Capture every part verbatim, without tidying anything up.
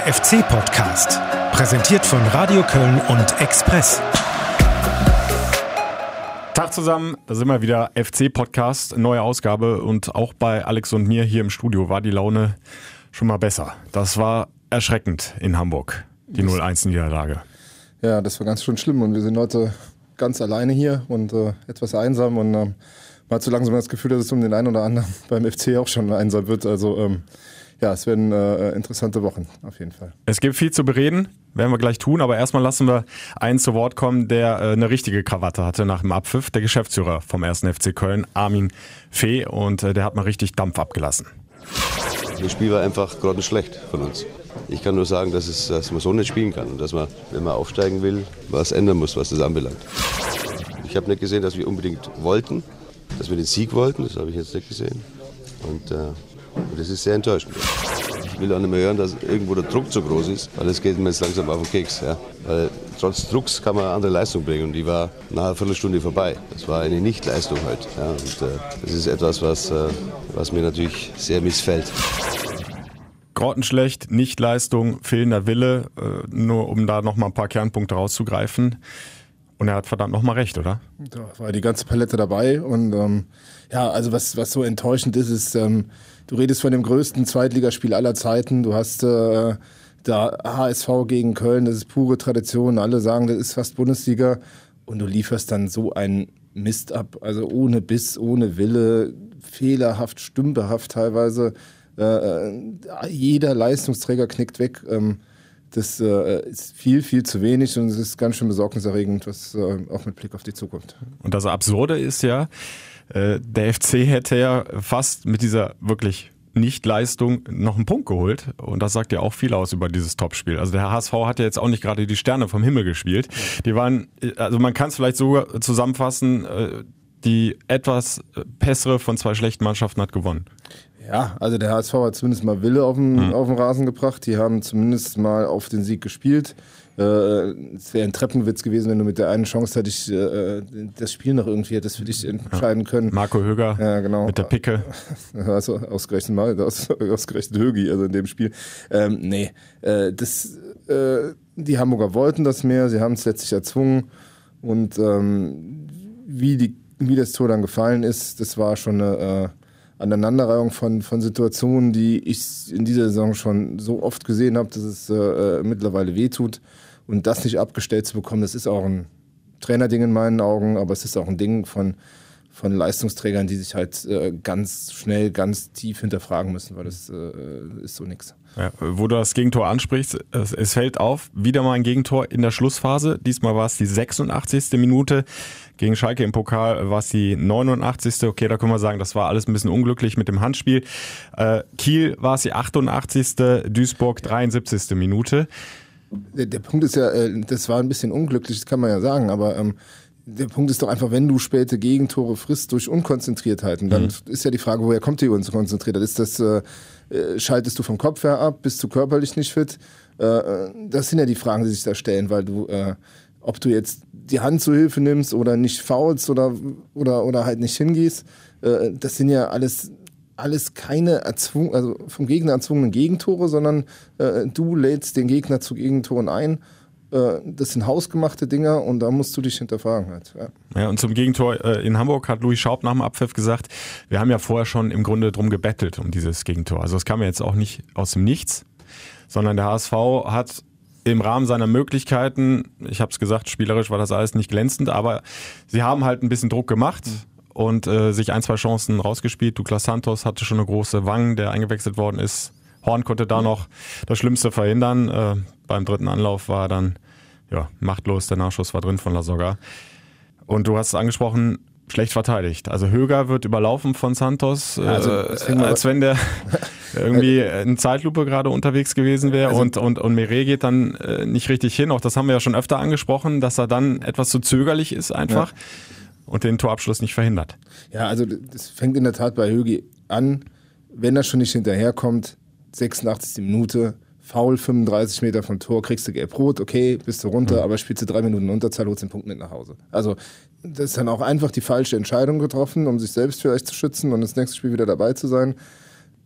F C-Podcast, präsentiert von Radio Köln und Express. Tag zusammen, da sind wir wieder, F C-Podcast, neue Ausgabe, und auch bei Alex und mir hier im Studio war die Laune schon mal besser. Das war erschreckend in Hamburg, die null eins Niederlage. Ja, das war ganz schön schlimm und wir sind heute ganz alleine hier und äh, etwas einsam und äh, man hat so langsam das Gefühl, dass es um den einen oder anderen beim F C auch schon einsam wird. Also ähm, ja, es werden äh, interessante Wochen auf jeden Fall. Es gibt viel zu bereden, werden wir gleich tun, aber erstmal lassen wir einen zu Wort kommen, der äh, eine richtige Krawatte hatte nach dem Abpfiff, der Geschäftsführer vom ersten F C Köln, Armin Fee, und äh, der hat mal richtig Dampf abgelassen. Das Spiel war einfach grottenschlecht von uns. Ich kann nur sagen, dass, es, dass man so nicht spielen kann und dass man, wenn man aufsteigen will, was ändern muss, was das anbelangt. Ich habe nicht gesehen, dass wir unbedingt wollten, dass wir den Sieg wollten, das habe ich jetzt nicht gesehen. Und, äh, und das ist sehr enttäuschend. Ich will auch nicht mehr hören, dass irgendwo der Druck zu groß ist, weil es geht mir jetzt langsam auf den Keks. Ja. Weil trotz Drucks kann man eine andere Leistung bringen und die war nach einer Viertelstunde vorbei. Das war eine Nichtleistung heute. Ja. Und äh, das ist etwas, was, äh, was mir natürlich sehr missfällt. Grottenschlecht, Nichtleistung, fehlender Wille, äh, nur um da nochmal ein paar Kernpunkte rauszugreifen. Und er hat verdammt nochmal recht, oder? Da war die ganze Palette dabei und ähm, ja, also was, was so enttäuschend ist, ist, ähm, du redest von dem größten Zweitligaspiel aller Zeiten, du hast äh, da H S V gegen Köln, das ist pure Tradition, alle sagen, das ist fast Bundesliga und du lieferst dann so einen Mist ab, also ohne Biss, ohne Wille, fehlerhaft, stümperhaft teilweise, äh, jeder Leistungsträger knickt weg, ähm, Das äh, ist viel, viel zu wenig und es ist ganz schön besorgniserregend, was äh, auch mit Blick auf die Zukunft. Und das Absurde ist ja, äh, der F C hätte ja fast mit dieser wirklich Nichtleistung noch einen Punkt geholt. Und das sagt ja auch viel aus über dieses Topspiel. Also der H S V hat ja jetzt auch nicht gerade die Sterne vom Himmel gespielt. Die waren, also man kann es vielleicht so zusammenfassen, äh, die etwas bessere von zwei schlechten Mannschaften hat gewonnen. Ja, also der H S V hat zumindest mal Wille auf den, mhm. auf den Rasen gebracht. Die haben zumindest mal auf den Sieg gespielt. Äh, es wäre ein Treppenwitz gewesen, wenn du mit der einen Chance hättest, äh, das Spiel noch irgendwie hättest für dich entscheiden können. Marco Höger ja, genau. mit der Picke. Also ausgerechnet mal, aus, ausgerechnet Högi, also in dem Spiel. Ähm, nee, äh, das, äh, die Hamburger wollten das mehr, sie haben es letztlich erzwungen. Und ähm, wie, die, wie das Tor dann gefallen ist, das war schon eine äh, Aneinanderreihung von, von Situationen, die ich in dieser Saison schon so oft gesehen habe, dass es äh, mittlerweile wehtut. Und das nicht abgestellt zu bekommen, das ist auch ein Trainerding in meinen Augen, aber es ist auch ein Ding von, von Leistungsträgern, die sich halt äh, ganz schnell, ganz tief hinterfragen müssen, weil das äh, ist so nix. Ja, wo du das Gegentor ansprichst, es, es fällt auf, wieder mal ein Gegentor in der Schlussphase. Diesmal war es die sechsundachtzigste Minute. Gegen Schalke im Pokal war es die neunundachtzigste Okay, da können wir sagen, das war alles ein bisschen unglücklich mit dem Handspiel. Äh, Kiel war es die achtundachtzigste Duisburg dreiundsiebzigste Minute. Der, der Punkt ist ja, äh, das war ein bisschen unglücklich, das kann man ja sagen, aber ähm, der Punkt ist doch einfach, wenn du späte Gegentore frisst durch Unkonzentriertheiten, dann mhm. ist ja die Frage, woher kommt die Unkonzentriertheit? Ist das, äh, schaltest du vom Kopf her ab, bist du körperlich nicht fit? Äh, das sind ja die Fragen, die sich da stellen, weil du, äh, ob du jetzt die Hand zur Hilfe nimmst oder nicht foulst oder, oder, oder halt nicht hingehst, äh, das sind ja alles, alles keine erzwungen, also vom Gegner erzwungenen Gegentore, sondern äh, du lädst den Gegner zu Gegentoren ein. Das sind hausgemachte Dinger und da musst du dich hinterfragen. Halt. Ja. Ja, und zum Gegentor in Hamburg hat Louis Schaub nach dem Abpfiff gesagt, wir haben ja vorher schon im Grunde drum gebettelt um dieses Gegentor. Also es kam ja jetzt auch nicht aus dem Nichts, sondern der H S V hat im Rahmen seiner Möglichkeiten, ich habe es gesagt, spielerisch war das alles nicht glänzend, aber sie haben halt ein bisschen Druck gemacht mhm. und äh, sich ein, zwei Chancen rausgespielt. Douglas Santos hatte schon eine große Wange, der eingewechselt worden ist. Horn konnte da noch das Schlimmste verhindern. Äh, beim dritten Anlauf war er dann ja, machtlos, der Nachschuss war drin von Lasogga. Und du hast es angesprochen, schlecht verteidigt. Also Höger wird überlaufen von Santos, äh, also, als wenn der irgendwie in Zeitlupe gerade unterwegs gewesen wäre. Also, und, und, und Meret geht dann äh, nicht richtig hin. Auch das haben wir ja schon öfter angesprochen, dass er dann etwas zu zögerlich ist einfach ja. und den Torabschluss nicht verhindert. Ja, also das fängt in der Tat bei Högi an, wenn er schon nicht hinterherkommt, sechsundachtzigste Minute, Foul, fünfunddreißig Meter vom Tor, kriegst du gelb-rot, okay, bist du runter, mhm. aber spielst du drei Minuten Unterzahl, holst den Punkt mit nach Hause. Also das ist dann auch einfach die falsche Entscheidung getroffen, um sich selbst vielleicht zu schützen und das nächste Spiel wieder dabei zu sein.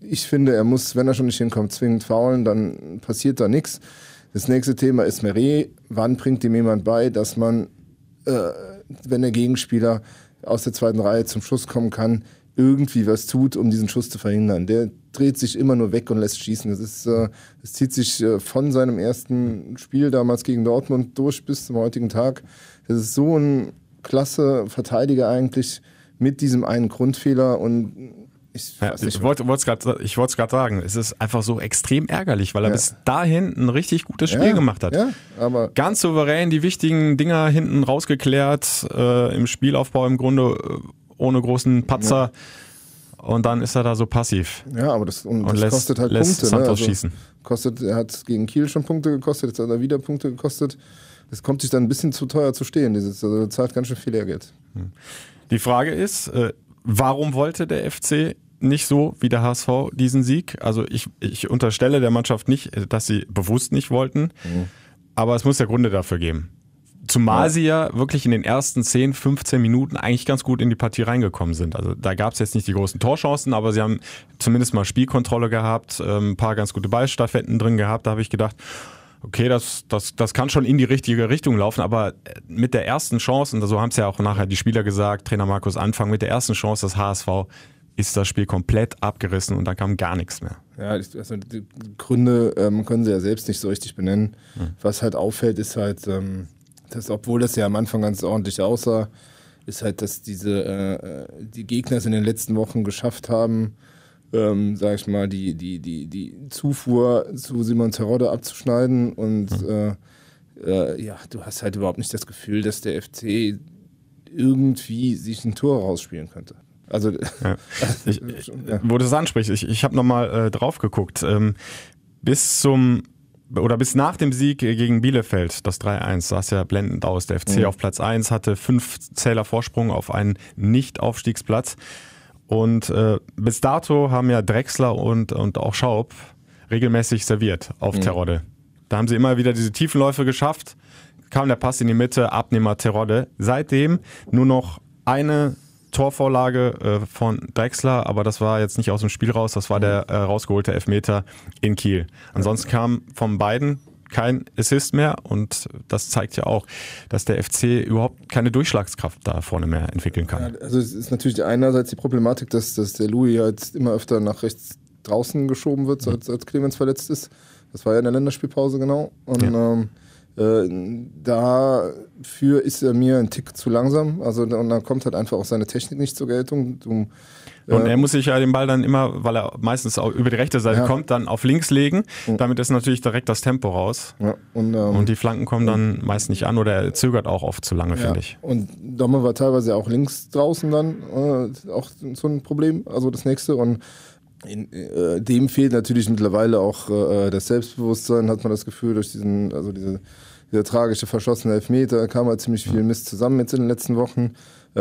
ich finde, er muss, wenn er schon nicht hinkommt, zwingend faulen, dann passiert da nichts. Das nächste Thema ist Meret. Wann bringt ihm jemand bei, dass man, äh, wenn der Gegenspieler aus der zweiten Reihe zum Schuss kommen kann, irgendwie was tut, um diesen Schuss zu verhindern. Der dreht sich immer nur weg und lässt schießen. Das, ist, äh, das zieht sich äh, von seinem ersten Spiel damals gegen Dortmund durch bis zum heutigen Tag. Das ist so ein klasse Verteidiger eigentlich mit diesem einen Grundfehler und ich, ja, ich wollte es gerade sagen, es ist einfach so extrem ärgerlich, weil er ja. bis dahin ein richtig gutes Spiel ja, gemacht hat. Ja, aber ganz souverän die wichtigen Dinger hinten rausgeklärt, äh, im Spielaufbau im Grunde äh, ohne großen Patzer ja. und dann ist er da so passiv. Ja, aber das, und und das lässt, kostet halt lässt Punkte. Santos ne? also schießen. Kostet, er hat gegen Kiel schon Punkte gekostet, jetzt hat er wieder Punkte gekostet. Das kommt sich dann ein bisschen zu teuer zu stehen. Dieses, also zahlt ganz schön viel Lehrgeld. Die Frage ist, äh, warum wollte der F C nicht so wie der H S V diesen Sieg? Also ich, ich unterstelle der Mannschaft nicht, dass sie bewusst nicht wollten, mhm. aber es muss ja Gründe dafür geben. Zumal ja. sie ja wirklich in den ersten zehn, fünfzehn Minuten eigentlich ganz gut in die Partie reingekommen sind. Also da gab es jetzt nicht die großen Torchancen, aber sie haben zumindest mal Spielkontrolle gehabt, ein paar ganz gute Ballstaffetten drin gehabt. Da habe ich gedacht, okay, das, das, das kann schon in die richtige Richtung laufen, aber mit der ersten Chance, und so haben es ja auch nachher die Spieler gesagt, Trainer Markus Anfang, mit der ersten Chance des H S V ist das Spiel komplett abgerissen und dann kam gar nichts mehr. Ja, also die Gründe ähm, können sie ja selbst nicht so richtig benennen. Hm. Was halt auffällt, ist halt, ähm, dass, obwohl das ja am Anfang ganz ordentlich aussah, ist halt, dass diese äh, die Gegner es in den letzten Wochen geschafft haben, ähm, sag ich mal, die, die, die, die Zufuhr zu Simon Terodde abzuschneiden und hm. äh, äh, ja, du hast halt überhaupt nicht das Gefühl, dass der F C irgendwie sich ein Tor rausspielen könnte. Also, ja. ich, ja. Wo du es ansprichst, ich, ich habe nochmal äh, drauf geguckt. Ähm, bis zum oder bis nach dem Sieg gegen Bielefeld, das drei eins, sah es ja blendend aus. Der F C mhm. auf Platz eins hatte fünf Zähler Vorsprung auf einen Nicht-Aufstiegsplatz. Und äh, bis dato haben ja Drexler und, und auch Schaub regelmäßig serviert auf mhm. Terodde. Da haben sie immer wieder diese Tiefenläufe geschafft. Kam der Pass in die Mitte, Abnehmer Terodde. Seitdem nur noch eine Torvorlage äh, von Drexler, aber das war jetzt nicht aus dem Spiel raus, das war der äh, rausgeholte Elfmeter in Kiel. Ansonsten kam von beiden kein Assist mehr und das zeigt ja auch, dass der F C überhaupt keine Durchschlagskraft da vorne mehr entwickeln kann. Ja, also es ist natürlich einerseits die Problematik, dass, dass der Louis halt immer öfter nach rechts draußen geschoben wird, als, als Clemens verletzt ist. Das war ja in der Länderspielpause genau. Und ja. ähm, Äh, dafür ist er mir ein Tick zu langsam. Also und dann kommt halt einfach auch seine Technik nicht zur Geltung. Du, äh und er muss sich ja den Ball dann immer, weil er meistens auch über die rechte Seite ja. kommt, dann auf links legen. Mhm. Damit ist natürlich direkt das Tempo raus. Ja, und, ähm, und die Flanken kommen dann mhm. meist nicht an oder er zögert auch oft zu lange, ja. finde ich. Und Domme war teilweise auch links draußen dann äh, auch so ein Problem. Also das nächste. Und In, äh, dem fehlt natürlich mittlerweile auch äh, das Selbstbewusstsein, hat man das Gefühl, durch diesen, also diese, dieser tragische verschossene Elfmeter kam halt ziemlich viel Mist zusammen jetzt in den letzten Wochen.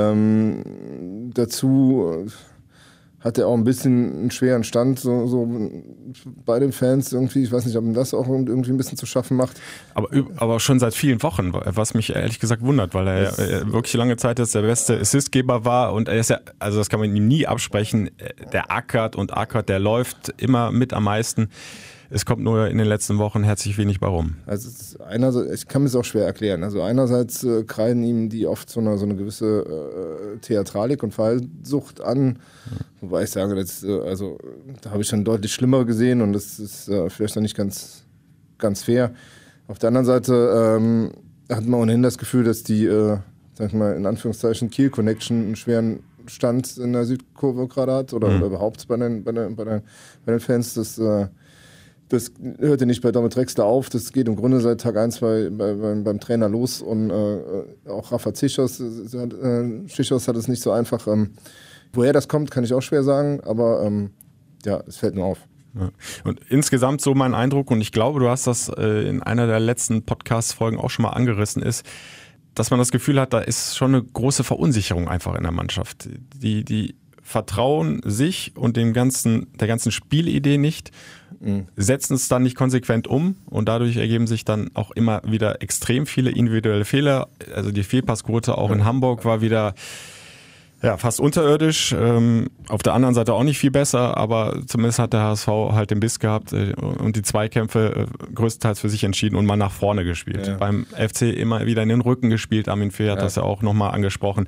Ähm, dazu hat er auch ein bisschen einen schweren Stand so, so bei den Fans irgendwie. Ich weiß nicht, ob ihm das auch irgendwie ein bisschen zu schaffen macht. Aber, aber schon seit vielen Wochen, was mich ehrlich gesagt wundert, weil er, er wirklich lange Zeit jetzt der beste Assistgeber war und er ist ja, also das kann man ihm nie absprechen, der ackert und ackert, der läuft immer mit am meisten. Es kommt nur in den letzten Wochen herzlich wenig bei rum. Also es ist einerseits, ich kann mir es auch schwer erklären. Also einerseits äh, kreiden ihm die oft so eine, so eine gewisse äh, Theatralik und Verhaltenssucht an. Mhm. Wobei ich sage, das, äh, also, da habe ich schon deutlich schlimmer gesehen und das ist äh, vielleicht noch nicht ganz, ganz fair. Auf der anderen Seite ähm, hat man ohnehin das Gefühl, dass die, äh, sag ich mal, in Anführungszeichen Kiel Connection einen schweren Stand in der Südkurve gerade hat oder, mhm. oder überhaupt bei den, bei den, bei den, bei den Fans. Das äh, Das hörte nicht bei Domme Drexler auf, das geht im Grunde seit Tag eins bei, bei, beim, beim Trainer los und äh, auch Rafa Zichos, äh, Zichos hat es nicht so einfach. Ähm, woher das kommt, kann ich auch schwer sagen, aber ähm, ja, es fällt nur auf. Ja. Und insgesamt so mein Eindruck, und ich glaube, du hast das äh, in einer der letzten Podcast-Folgen auch schon mal angerissen, ist, dass man das Gefühl hat, da ist schon eine große Verunsicherung einfach in der Mannschaft. Die, die vertrauen sich und dem ganzen, der ganzen Spielidee nicht, mhm. setzen es dann nicht konsequent um und dadurch ergeben sich dann auch immer wieder extrem viele individuelle Fehler. Also die Fehlpassquote auch in Hamburg war wieder Ja, fast unterirdisch, ähm, auf der anderen Seite auch nicht viel besser, aber zumindest hat der H S V halt den Biss gehabt äh, und die Zweikämpfe äh, größtenteils für sich entschieden und mal nach vorne gespielt. Ja. Beim F C immer wieder in den Rücken gespielt, Armin Fee hat ja. das ja auch nochmal angesprochen.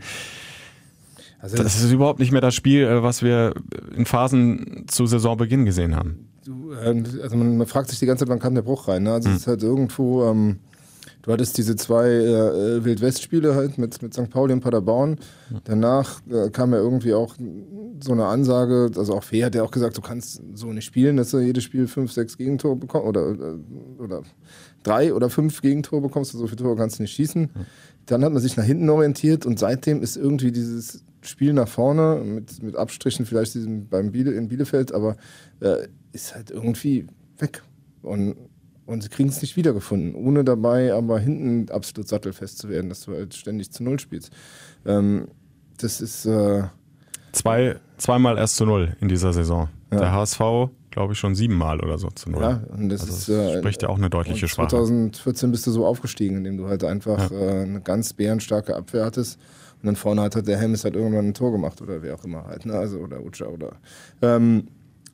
Also das, das ist überhaupt nicht mehr das Spiel, äh, was wir in Phasen zu Saisonbeginn gesehen haben. Du, äh, also man, man fragt sich die ganze Zeit, wann kam der Bruch rein, ne? Also hm. es ist halt irgendwo... Ähm Du hattest diese zwei äh, Wild-West-Spiele halt mit, mit Sankt Pauli und Paderborn. Danach äh, kam ja irgendwie auch so eine Ansage, also auch Fee hat ja auch gesagt, du kannst so nicht spielen, dass du jedes Spiel fünf, sechs Gegentore bekommst oder, oder drei oder fünf Gegentore bekommst, so viele Tore kannst du nicht schießen. Dann hat man sich nach hinten orientiert und seitdem ist irgendwie dieses Spiel nach vorne, mit, mit Abstrichen vielleicht diesem beim Biele, in Bielefeld, aber äh, ist halt irgendwie weg. Und Und sie kriegen es nicht wiedergefunden, ohne dabei aber hinten absolut sattelfest zu werden, dass du halt ständig zu Null spielst. Ähm, das ist... Äh Zwei, zweimal erst zu Null in dieser Saison. Ja. Der H S V, glaube ich, schon siebenmal oder so zu Null. Ja, und das, also ist, das äh, spricht ja auch eine deutliche Schwäche. zwanzig vierzehn bist du so aufgestiegen, indem du halt einfach ja. äh, eine ganz bärenstarke Abwehr hattest. Und dann vorne hat halt der Helmes halt irgendwann ein Tor gemacht oder wer auch immer halt. Ne? Also, oder Ucha oder... Ähm,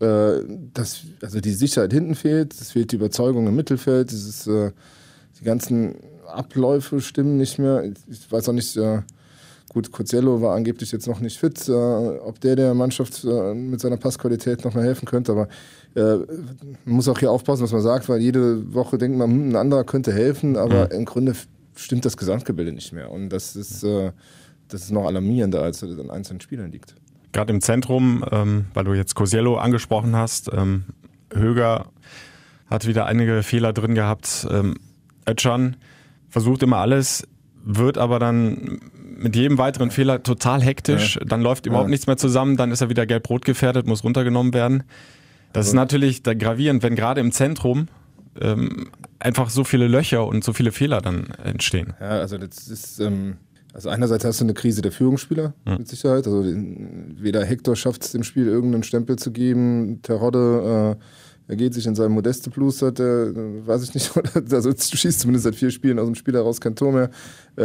Das, also die Sicherheit hinten fehlt, es fehlt die Überzeugung im Mittelfeld, dieses, äh, die ganzen Abläufe stimmen nicht mehr. Ich weiß auch nicht, äh, gut, Cozello war angeblich jetzt noch nicht fit, äh, ob der der Mannschaft äh, mit seiner Passqualität noch mal helfen könnte, aber äh, man muss auch hier aufpassen, was man sagt, weil jede Woche denkt man, hm, ein anderer könnte helfen, aber mhm. im Grunde stimmt das Gesamtgebilde nicht mehr und das ist, äh, das ist noch alarmierender, als es an einzelnen Spielern liegt. Gerade im Zentrum, ähm, weil du jetzt Cosello angesprochen hast, ähm, Höger hat wieder einige Fehler drin gehabt. Ähm, Özcan versucht immer alles, wird aber dann mit jedem weiteren Fehler total hektisch. Ja. Dann läuft überhaupt ja. nichts mehr zusammen, dann ist er wieder gelb-rot gefährdet, muss runtergenommen werden. Das also. ist natürlich gravierend, wenn gerade im Zentrum ähm, einfach so viele Löcher und so viele Fehler dann entstehen. Ja, also das ist... Ähm Also einerseits hast du eine Krise der Führungsspieler, mhm. mit Sicherheit. Also weder Hector schafft es, dem Spiel irgendeinen Stempel zu geben. Terodde, äh, er geht sich in seinem Modeste Plus, hat der, äh, weiß ich nicht, also schießt zumindest seit vier Spielen aus dem Spiel heraus kein Tor mehr.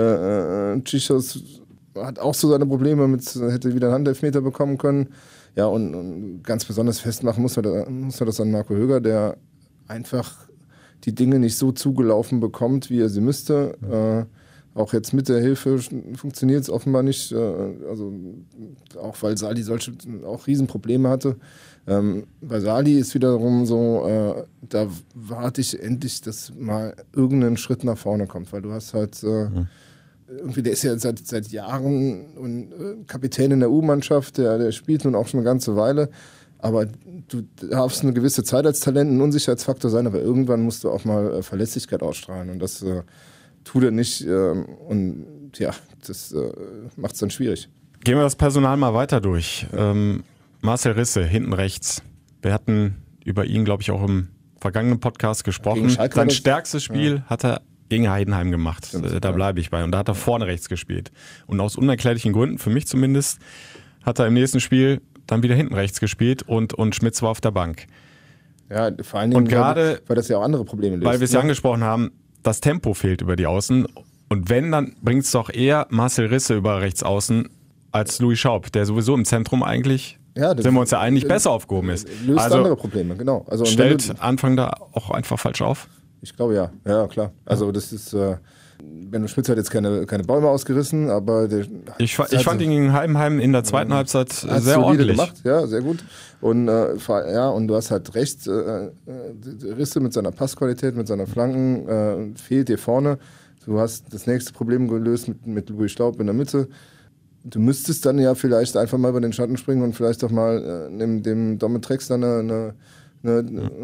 Äh, äh, Chichos hat auch so seine Probleme, mit, hätte wieder einen Handelfmeter bekommen können. Ja, und, und ganz besonders festmachen muss man, da, muss man das an Marco Höger, der einfach die Dinge nicht so zugelaufen bekommt, wie er sie müsste. Mhm. Äh, Auch jetzt mit der Hilfe funktioniert es offenbar nicht, also auch weil Sali solche auch Riesenprobleme hatte. Ähm, bei Sali ist wiederum so, äh, da warte ich endlich, dass mal irgendein Schritt nach vorne kommt, weil du hast halt, äh, mhm. irgendwie, der ist ja seit, seit Jahren und, äh, Kapitän in der U-Mannschaft, der, der spielt nun auch schon eine ganze Weile, aber du darfst eine gewisse Zeit als Talent ein Unsicherheitsfaktor sein, aber irgendwann musst du auch mal äh, Verlässlichkeit ausstrahlen und das äh, tut er nicht ähm, und ja, das äh, macht es dann schwierig. Gehen wir das Personal mal weiter durch. Ähm, Marcel Risse, hinten rechts. Wir hatten über ihn, glaube ich, auch im vergangenen Podcast gesprochen. Sein stärkstes Spiel ja. hat er gegen Heidenheim gemacht. Stimmt, da bleibe ich bei. Und da hat er vorne rechts gespielt. Und aus unerklärlichen Gründen, für mich zumindest, hat er im nächsten Spiel dann wieder hinten rechts gespielt und, und Schmitz war auf der Bank. Ja, vor allen Dingen, und gerade, weil das ja auch andere Probleme löst. Weil wir es ja angesprochen haben, das Tempo fehlt über die Außen. Und wenn, dann bringt es doch eher Marcel Risse über rechts außen als Louis Schaub, der sowieso im Zentrum eigentlich, ja, sind wir uns ja eigentlich, besser aufgehoben ist. Löst also andere Probleme, genau. Also stellt du, Anfang da auch einfach falsch auf? Ich glaube ja, ja klar. Also das ist, äh, Benno Schmitz hat jetzt keine, keine Bäume ausgerissen, aber der, ich, ich fand ihn gegen Heidenheim in der zweiten ja, Halbzeit sehr ordentlich gemacht, ja, sehr gut. Und äh, ja, und du hast halt recht, äh, Risse mit seiner Passqualität, mit seiner Flanken äh, fehlt dir vorne. Du hast das nächste Problem gelöst mit, mit Louis Staub in der Mitte. Du müsstest dann ja vielleicht einfach mal über den Schatten springen und vielleicht doch mal äh, dem, dem Domitrex dann eine, eine,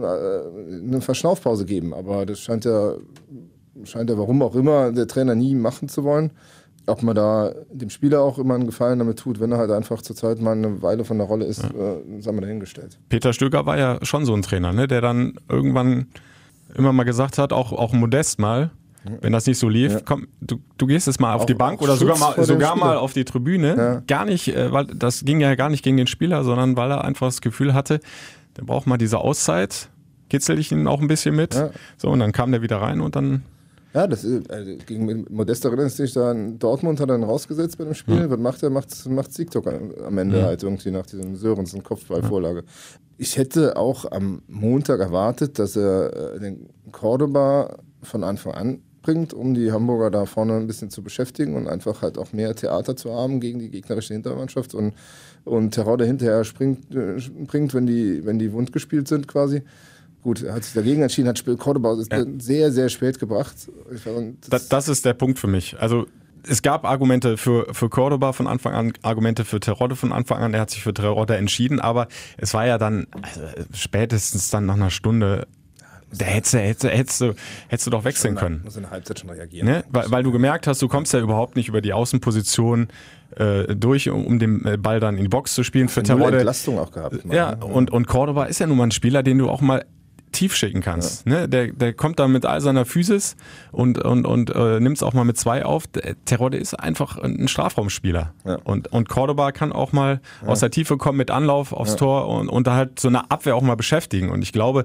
eine, eine Verschnaufpause geben. Aber das scheint ja, scheint ja, warum auch immer, der Trainer nie machen zu wollen. Ob man da dem Spieler auch immer einen Gefallen damit tut, wenn er halt einfach zurzeit mal eine Weile von der Rolle ist, ja. äh, sagen wir dahingestellt. Peter Stöger war ja schon so ein Trainer, ne? Der dann irgendwann immer mal gesagt hat, auch, auch Modest mal, wenn das nicht so lief, ja. komm, du, du gehst jetzt mal auf auch, die Bank oder sogar mal, sogar mal auf die Tribüne. Ja. Gar nicht, äh, weil das ging ja gar nicht gegen den Spieler, sondern weil er einfach das Gefühl hatte, der braucht mal diese Auszeit, kitzel ich ihn auch ein bisschen mit. Ja. So, und dann kam der wieder rein und dann Ja, das ist, also gegen Modest erinnerst du dich da, Dortmund hat er dann rausgesetzt bei dem Spiel. Ja. Was macht er? Macht, macht Siegtor am Ende ja. halt irgendwie nach diesem Sörensen Kopfballvorlage. Ja. Ich hätte auch am Montag erwartet, dass er den Cordoba von Anfang an bringt, um die Hamburger da vorne ein bisschen zu beschäftigen und einfach halt auch mehr Theater zu haben gegen die gegnerische Hintermannschaft und, und Terodde hinterher springt, äh, bringt, wenn die, wenn die wund gespielt sind quasi. Gut, er hat sich dagegen entschieden, hat Cordoba ja. sehr, sehr spät gebracht. Das, das, das ist der Punkt für mich. Also es gab Argumente für, für Cordoba von Anfang an, Argumente für Terodde von Anfang an. Er hat sich für Terodde entschieden, aber es war ja dann also spätestens dann nach einer Stunde, da hättest du, hättest, hättest, du, hättest du doch wechseln schon, können. Muss in der Halbzeit schon reagieren. Ne? Weil, weil du gemerkt hast, du kommst ja überhaupt nicht über die Außenposition äh, durch, um, um den Ball dann in die Box zu spielen. Für Terodde. Entlastung auch gehabt. Mal, ja, ne? und, und Cordoba ist ja nun mal ein Spieler, den du auch mal tief schicken kannst. Ja. Ne? Der, der kommt da mit all seiner Physis und, und, und äh, nimmt es auch mal mit zwei auf. Terodde ist einfach ein Strafraumspieler. Ja. Und, und Cordoba kann auch mal ja. aus der Tiefe kommen mit Anlauf aufs ja. Tor und, und da halt so eine Abwehr auch mal beschäftigen. Und ich glaube,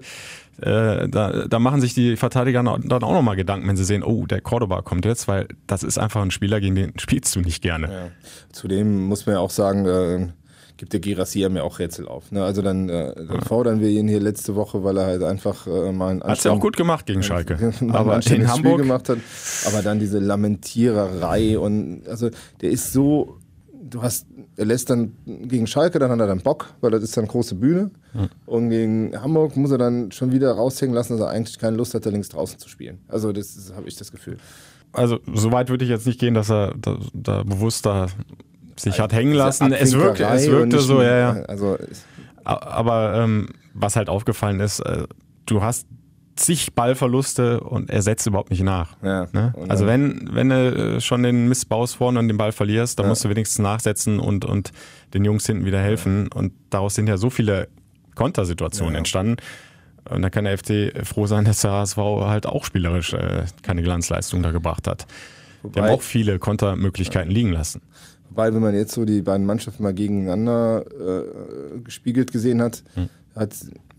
äh, da, da machen sich die Verteidiger dann auch nochmal Gedanken, wenn sie sehen, oh, der Cordoba kommt jetzt, weil das ist einfach ein Spieler, gegen den spielst du nicht gerne. Ja. Zudem muss man ja auch sagen, äh, gibt der Girassi mir auch Rätsel auf. Ne? Also dann, äh, dann fordern wir ihn hier letzte Woche, weil er halt einfach äh, mal einen Hat er auch gut gemacht gegen Schalke. aber in Hamburg gemacht hat. Aber dann diese Lamentiererei und also der ist so, du hast, er lässt dann gegen Schalke, dann hat er dann Bock, weil das ist dann große Bühne. Hm. Und gegen Hamburg muss er dann schon wieder raushängen lassen, dass er eigentlich keine Lust hat, da links draußen zu spielen. Also das, das habe ich das Gefühl. Also so weit würde ich jetzt nicht gehen, dass er da, da bewusst da sich hat hängen lassen. Es wirkte, es wirkte so, ja, ja. Also, aber ähm, was halt aufgefallen ist, äh, du hast zig Ballverluste und er setzt überhaupt nicht nach. Ja, ne? Also wenn, wenn du schon den Mist baust vorne und den Ball verlierst, dann ja. musst du wenigstens nachsetzen und, und den Jungs hinten wieder helfen. Ja. Und daraus sind ja so viele Kontersituationen ja. entstanden. Und da kann der F C froh sein, dass der H S V halt auch spielerisch äh, keine Glanzleistung da gebracht hat. Wobei, die haben auch viele Kontermöglichkeiten ja. liegen lassen. Wobei, wenn man jetzt so die beiden Mannschaften mal gegeneinander äh, gespiegelt gesehen hat, hm. hat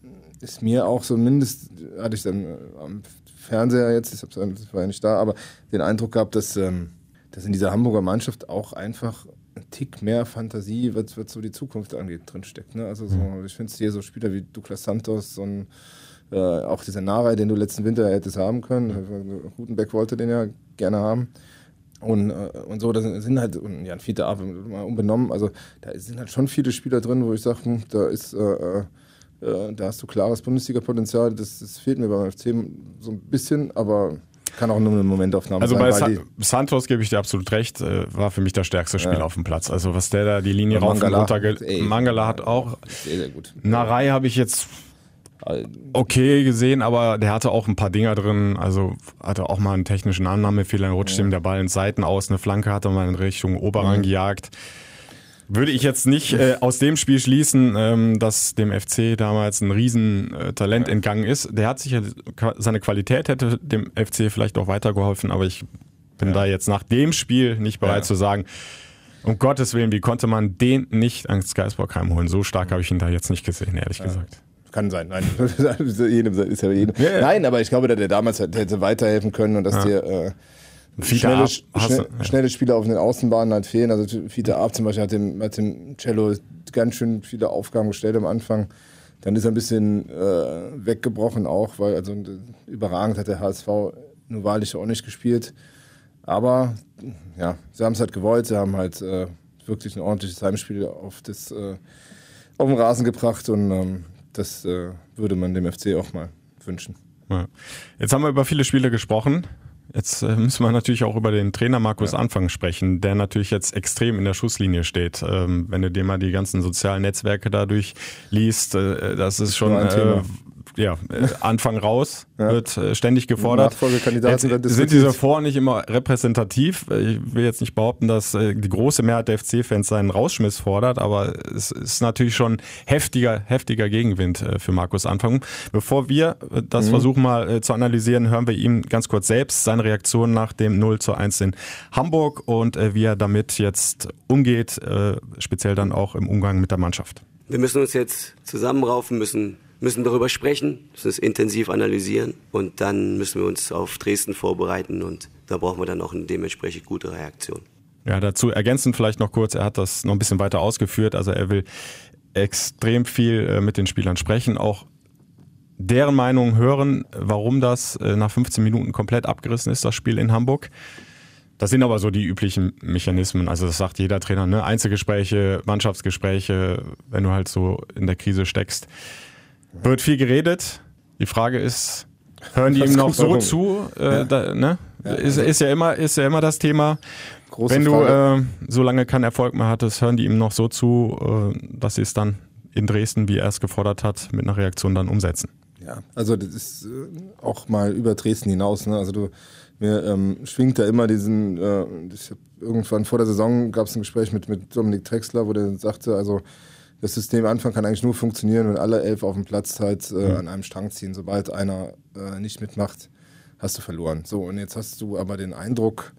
ist mir auch so mindest, hatte ich dann äh, am Fernseher jetzt, ich war ja nicht da, aber den Eindruck gehabt, dass, ähm, dass in dieser Hamburger Mannschaft auch einfach ein Tick mehr Fantasie, was, was so die Zukunft angeht, drinsteckt. Ne? Also so, hm. ich finde es hier so Spieler wie Douglas Santos und äh, auch dieser Narei, den du letzten Winter hättest haben können. Hm. Rutenbeck wollte den ja gerne haben. Und, und so, da sind halt, und Jan Fiete Ab, mal unbenommen, also da sind halt schon viele Spieler drin, wo ich sage, hm, da ist, äh, äh, da hast du klares Bundesliga-Potenzial, das, das fehlt mir beim F C so ein bisschen, aber kann auch nur eine Momentaufnahme also sein. Also bei Sa- Santos gebe ich dir absolut recht, äh, war für mich der stärkste Spieler ja. auf dem Platz. Also was der da die Linie rauf und runter, ge- Mangala hat auch, sehr, sehr gut. Narei habe ich jetzt okay gesehen, aber der hatte auch ein paar Dinger drin, also hatte auch mal einen technischen Annahmefehler, rutscht ja. ihm der Ball in Seiten aus, eine Flanke hat er mal in Richtung Oberrang mhm. gejagt. Würde ich jetzt nicht äh, aus dem Spiel schließen, ähm, dass dem F C damals ein Riesentalent äh, ja. entgangen ist. Der hat sicher, seine Qualität hätte dem F C vielleicht auch weitergeholfen, aber ich bin ja. da jetzt nach dem Spiel nicht bereit ja. zu sagen, um Gottes Willen, wie konnte man den nicht ans Geisbock heimholen? So stark habe ich ihn da jetzt nicht gesehen, ehrlich ja. gesagt. Kann sein, nein. jedem, ist ja jedem. Ja, ja. Nein, aber ich glaube, dass der damals hätte weiterhelfen können und dass ja. dir äh, schnelle, Ab, schnell, du, ja. schnelle Spieler auf den Außenbahnen halt fehlen. Also Fiete Ab zum Beispiel hat dem, hat dem Cello ganz schön viele Aufgaben gestellt am Anfang. Dann ist er ein bisschen äh, weggebrochen auch, weil also überragend hat der H S V nur wahrlich auch nicht gespielt. Aber ja, sie haben es halt gewollt, sie haben halt äh, wirklich ein ordentliches Heimspiel auf, das, äh, auf den Rasen gebracht und ähm, das äh, würde man dem F C auch mal wünschen. Ja. Jetzt haben wir über viele Spiele gesprochen. Jetzt äh, müssen wir natürlich auch über den Trainer Markus ja. Anfang sprechen, der natürlich jetzt extrem in der Schusslinie steht. Ähm, wenn du dir mal die ganzen sozialen Netzwerke dadurch liest, äh, das ist schon äh, ja, Anfang raus, ja. wird äh, ständig gefordert. Nachfolgekandidaten jetzt sind diese Foren nicht immer repräsentativ. Ich will jetzt nicht behaupten, dass äh, die große Mehrheit der F C-Fans seinen Rausschmiss fordert, aber es ist natürlich schon heftiger, heftiger Gegenwind äh, für Markus Anfang. Bevor wir äh, das mhm. versuchen mal äh, zu analysieren, hören wir ihm ganz kurz selbst seine Reaktion nach dem null zu eins in Hamburg und äh, wie er damit jetzt umgeht, äh, speziell dann auch im Umgang mit der Mannschaft. Wir müssen uns jetzt zusammenraufen, müssen müssen darüber sprechen, müssen es intensiv analysieren und dann müssen wir uns auf Dresden vorbereiten und da brauchen wir dann auch eine dementsprechend gute Reaktion. Ja, dazu ergänzend vielleicht noch kurz, er hat das noch ein bisschen weiter ausgeführt, also er will extrem viel mit den Spielern sprechen, auch deren Meinung hören, warum das nach fünfzehn Minuten komplett abgerissen ist, das Spiel in Hamburg. Das sind aber so die üblichen Mechanismen, also das sagt jeder Trainer, ne? Einzelgespräche, Mannschaftsgespräche, wenn du halt so in der Krise steckst. Wird viel geredet, die Frage ist, hören die ihm noch so zu? Äh, ja. Da, ne? Ja, also ist, ist, ja immer, ist ja immer das Thema. Große Wenn du äh, so lange keinen Erfolg mehr hattest, hören die ihm noch so zu, äh, dass sie es dann in Dresden, wie er es gefordert hat, mit einer Reaktion dann umsetzen. Ja, also das ist äh, auch mal über Dresden hinaus. Ne? Also du, mir ähm, schwingt da immer diesen, äh, ich hab irgendwann vor der Saison gab es ein Gespräch mit, mit Dominik Drexler, wo der sagte, also das System Anfang kann eigentlich nur funktionieren, wenn alle elf auf dem Platz halt äh, mhm. an einem Strang ziehen. Sobald einer äh, nicht mitmacht, hast du verloren. So, und jetzt hast du aber den Eindruck,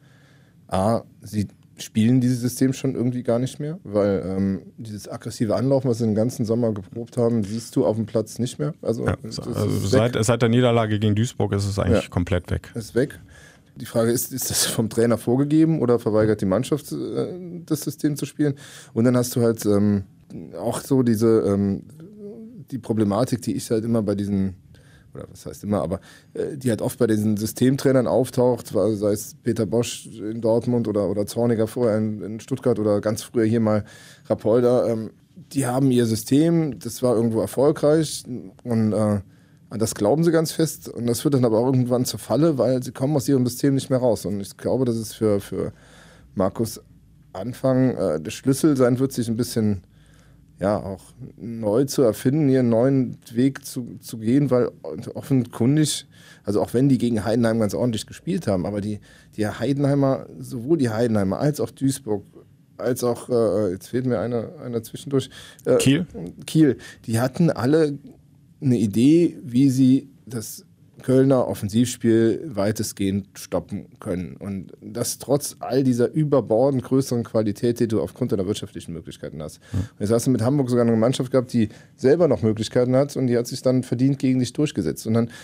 A, sie spielen dieses System schon irgendwie gar nicht mehr, weil ähm, dieses aggressive Anlaufen, was sie den ganzen Sommer geprobt haben, siehst du auf dem Platz nicht mehr. Also, ja, also seit, seit der Niederlage gegen Duisburg ist es eigentlich ja, komplett weg. Ist weg. Die Frage ist, ist das vom Trainer vorgegeben oder verweigert die Mannschaft äh, das System zu spielen? Und dann hast du halt ähm, auch so diese ähm, die Problematik, die ich halt immer bei diesen oder was heißt immer, aber äh, die halt oft bei diesen Systemtrainern auftaucht, sei es Peter Bosch in Dortmund oder, oder Zorniger vorher in, in Stuttgart oder ganz früher hier mal Rapolda, ähm, die haben ihr System, das war irgendwo erfolgreich und äh, an das glauben sie ganz fest und das führt dann aber auch irgendwann zur Falle, weil sie kommen aus ihrem System nicht mehr raus und ich glaube, dass es für, für Markus Anfang äh, der Schlüssel sein wird, sich ein bisschen ja, auch neu zu erfinden, hier einen neuen Weg zu, zu gehen, weil offenkundig, also auch wenn die gegen Heidenheim ganz ordentlich gespielt haben, aber die, die Heidenheimer, sowohl die Heidenheimer als auch Duisburg, als auch, äh, jetzt fehlt mir einer, einer zwischendurch, äh, Kiel. Kiel, die hatten alle eine Idee, wie sie das Kölner Offensivspiel weitestgehend stoppen können. Und das trotz all dieser überbordend größeren Qualität, die du aufgrund deiner wirtschaftlichen Möglichkeiten hast. Mhm. Und jetzt hast du mit Hamburg sogar eine Mannschaft gehabt, die selber noch Möglichkeiten hat und die hat sich dann verdient gegen dich durchgesetzt. Und dann,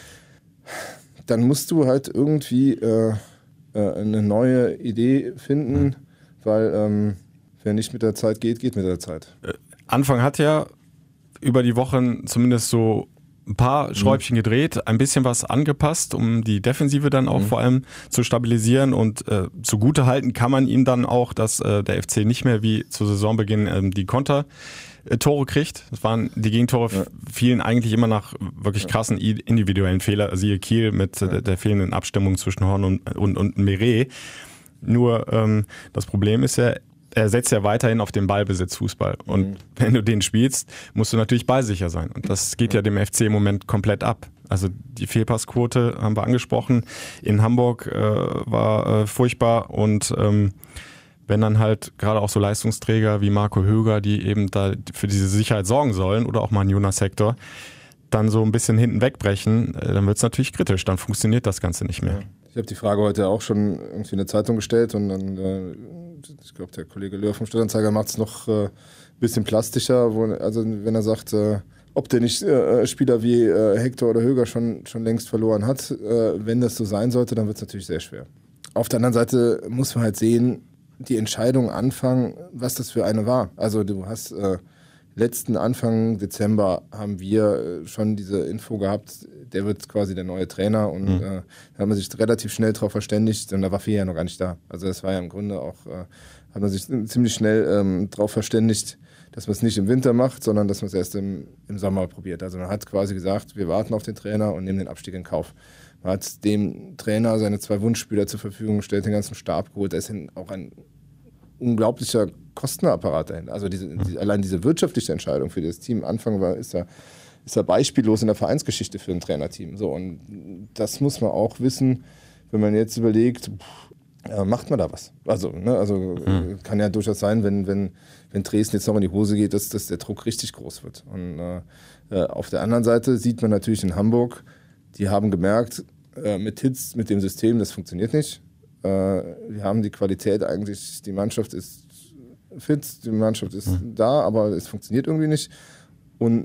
dann musst du halt irgendwie äh, äh, eine neue Idee finden, mhm. weil ähm, wer nicht mit der Zeit geht, geht mit der Zeit. Äh, Anfang hat ja über die Wochen zumindest so ein paar Schräubchen mhm. gedreht, ein bisschen was angepasst, um die Defensive dann auch mhm. vor allem zu stabilisieren und äh, zugute halten kann man ihm dann auch, dass äh, der F C nicht mehr wie zu Saisonbeginn ähm, die Konter-Tore kriegt. Das waren die Gegentore ja. fielen eigentlich immer nach wirklich krassen individuellen Fehlern, siehe Kiel mit ja. der, der fehlenden Abstimmung zwischen Horn und, und, und Meret. Nur ähm, das Problem ist ja, er setzt ja weiterhin auf den Ballbesitz-Fußball. Und mhm. wenn du den spielst, musst du natürlich ballsicher sein. Und das geht ja dem F C im Moment komplett ab. Also die Fehlpassquote haben wir angesprochen. In Hamburg äh, war äh, furchtbar. Und ähm, wenn dann halt gerade auch so Leistungsträger wie Marco Höger, die eben da für diese Sicherheit sorgen sollen, oder auch mal ein Jonas Hector, dann so ein bisschen hinten wegbrechen, äh, dann wird es natürlich kritisch. Dann funktioniert das Ganze nicht mehr. Ich habe die Frage heute auch schon irgendwie in der Zeitung gestellt und dann äh, ich glaube, der Kollege Löhr vom Stadtanzeiger macht es noch ein äh, bisschen plastischer, wo, also wenn er sagt, äh, ob der nicht äh, Spieler wie äh, Hector oder Höger schon, schon längst verloren hat. Äh, wenn das so sein sollte, dann wird es natürlich sehr schwer. Auf der anderen Seite muss man halt sehen, die Entscheidung anfangen, was das für eine war. Also du hast äh, letzten Anfang Dezember haben wir schon diese Info gehabt, der wird quasi der neue Trainer und mhm. äh, da hat man sich relativ schnell darauf verständigt und da war Fee ja noch gar nicht da. Also das war ja im Grunde auch, äh, hat man sich ziemlich schnell ähm, darauf verständigt, dass man es nicht im Winter macht, sondern dass man es erst im, im Sommer probiert. Also man hat quasi gesagt, wir warten auf den Trainer und nehmen den Abstieg in Kauf. Man hat dem Trainer seine zwei Wunschspieler zur Verfügung gestellt, den ganzen Stab geholt. Da ist auch ein unglaublicher Kostenapparat dahin. Also diese, die, allein diese wirtschaftliche Entscheidung für das Team Anfang war, ist ja, ist ja beispiellos in der Vereinsgeschichte für ein Trainerteam. So, und das muss man auch wissen, wenn man jetzt überlegt, pff, ja, macht man da was? Also, ne, also mhm. kann ja durchaus sein, wenn, wenn, wenn Dresden jetzt noch in die Hose geht, dass, dass der Druck richtig groß wird. Und äh, auf der anderen Seite sieht man natürlich in Hamburg, die haben gemerkt, äh, mit Hitz, mit dem System, das funktioniert nicht. Äh, wir haben die Qualität eigentlich, die Mannschaft ist fit, die Mannschaft ist mhm. da, aber es funktioniert irgendwie nicht. Und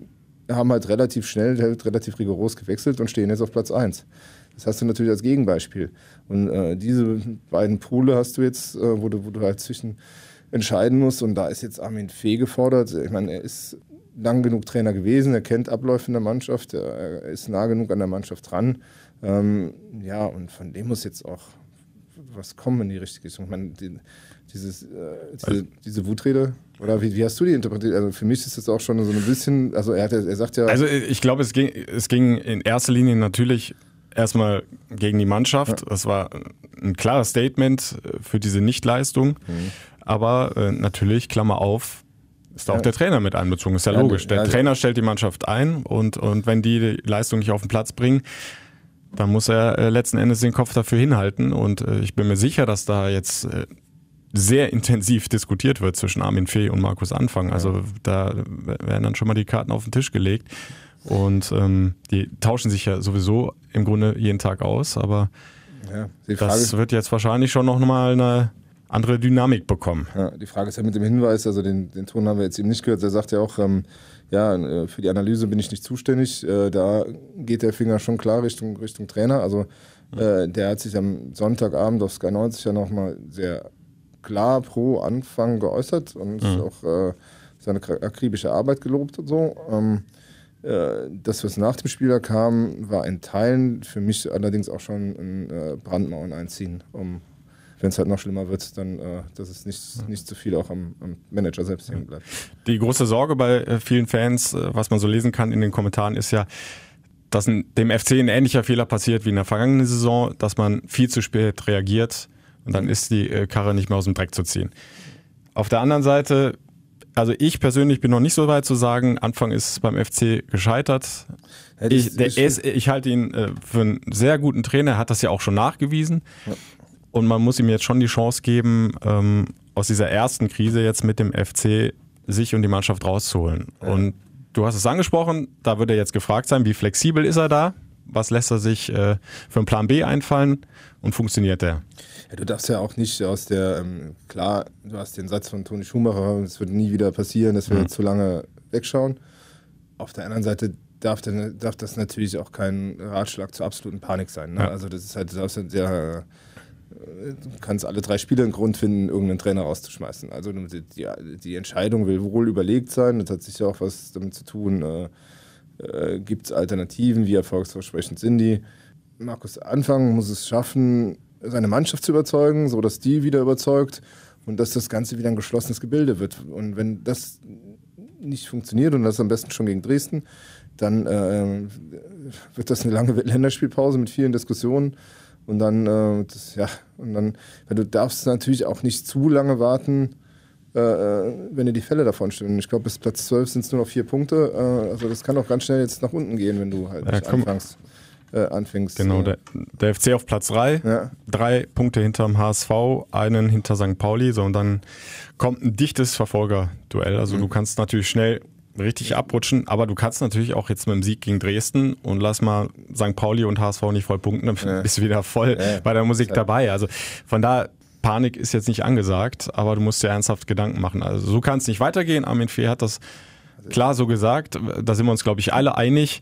haben halt relativ schnell, halt relativ rigoros gewechselt und stehen jetzt auf Platz eins. Das hast du natürlich als Gegenbeispiel. Und äh, diese beiden Pole hast du jetzt, äh, wo, du, wo du halt zwischen entscheiden musst. Und da ist jetzt Armin Fee gefordert. Ich meine, er ist lang genug Trainer gewesen, er kennt Abläufe in der Mannschaft, er ist nah genug an der Mannschaft dran. Ähm, ja, und von dem muss jetzt auch was kommen in die richtige Richtung. Ich meine, die, dieses, äh, diese, also, diese Wutrede, oder wie, wie hast du die interpretiert? Also für mich ist das auch schon so ein bisschen, also er, hat, er sagt ja... Also ich glaube, es ging, es ging in erster Linie natürlich erstmal gegen die Mannschaft. Ja. Das war ein klares Statement für diese Nichtleistung. Mhm. Aber äh, natürlich, Klammer auf, ist da ja. auch der Trainer mit einbezogen. Ist ja, ja logisch. Der ja, Trainer stellt die Mannschaft ein und, und wenn die die Leistung nicht auf den Platz bringen, dann muss er äh, letzten Endes den Kopf dafür hinhalten. Und äh, ich bin mir sicher, dass da jetzt äh, sehr intensiv diskutiert wird zwischen Armin Fee und Markus Anfang. Also ja. da werden dann schon mal die Karten auf den Tisch gelegt. Und ähm, die tauschen sich ja sowieso im Grunde jeden Tag aus, aber ja, die Frage, das wird jetzt wahrscheinlich schon noch mal eine andere Dynamik bekommen. Ja, die Frage ist ja mit dem Hinweis, also den, den Ton haben wir jetzt eben nicht gehört, er sagt ja auch, ähm, ja, für die Analyse bin ich nicht zuständig, äh, da geht der Finger schon klar Richtung, Richtung Trainer, also äh, der hat sich am Sonntagabend auf Sky neunzig ja nochmal sehr klar pro Anfang geäußert und mhm. auch äh, seine akribische Arbeit gelobt und so. Ähm, Das, was nach dem Spieler kam, war in Teilen für mich allerdings auch schon ein äh, Brandmauern einziehen. Um, wenn es halt noch schlimmer wird, dann, äh, dass es nicht, nicht zu viel auch am, am Manager selbst hängen bleibt. Die große Sorge bei äh, vielen Fans, äh, was man so lesen kann in den Kommentaren, ist ja, dass ein, dem F C ein ähnlicher Fehler passiert wie in der vergangenen Saison, dass man viel zu spät reagiert und dann ist die äh, Karre nicht mehr aus dem Dreck zu ziehen. Auf der anderen Seite, also ich persönlich bin noch nicht so weit zu sagen, Anfang ist beim F C gescheitert. Ja, ich, der ist, ich halte ihn äh, für einen sehr guten Trainer, er hat das ja auch schon nachgewiesen. Ja. Und man muss ihm jetzt schon die Chance geben, ähm, aus dieser ersten Krise jetzt mit dem F C sich und die Mannschaft rauszuholen. Ja. Und du hast es angesprochen, da wird er jetzt gefragt sein, wie flexibel ist er da? Was lässt er sich äh, für einen Plan B einfallen und funktioniert der? Ja, du darfst ja auch nicht aus der, ähm, klar, du hast den Satz von Toni Schumacher, es wird nie wieder passieren, dass wir mhm. zu lange wegschauen. Auf der anderen Seite darf, der, darf das natürlich auch kein Ratschlag zur absoluten Panik sein. Ne? Ja. Also das ist halt, du darfst halt sehr, du kannst alle drei Spiele einen Grund finden, irgendeinen Trainer rauszuschmeißen. Also die, die Entscheidung will wohl überlegt sein, das hat sicher auch was damit zu tun, äh, äh, gibt es Alternativen, wie erfolgsversprechend sind die. Markus Anfang muss es schaffen, seine Mannschaft zu überzeugen, so dass die wieder überzeugt und dass das Ganze wieder ein geschlossenes Gebilde wird. Und wenn das nicht funktioniert und das am besten schon gegen Dresden, dann äh, wird das eine lange Länderspielpause mit vielen Diskussionen und dann, äh, das, ja, und dann, weil du darfst natürlich auch nicht zu lange warten, äh, wenn dir die Fälle davon stehen. Ich glaube, bis Platz zwölf sind es nur noch vier Punkte, äh, also das kann auch ganz schnell jetzt nach unten gehen, wenn du halt ja, nicht komm. anfängst. Äh, anfängst. Genau, der, der F C auf Platz drei, ja. drei Punkte hinterm H S V, einen hinter Sankt Pauli, so und dann kommt ein dichtes Verfolgerduell. Also mhm. du kannst natürlich schnell richtig abrutschen, aber du kannst natürlich auch jetzt mit dem Sieg gegen Dresden und lass mal Sankt Pauli und H S V nicht voll punkten, dann ja. bist du wieder voll ja. bei der Musik dabei. Also von da, Panik ist jetzt nicht angesagt, aber du musst dir ernsthaft Gedanken machen. Also so kann es nicht weitergehen. Armin Fee hat das klar so gesagt, da sind wir uns, glaube ich, alle einig.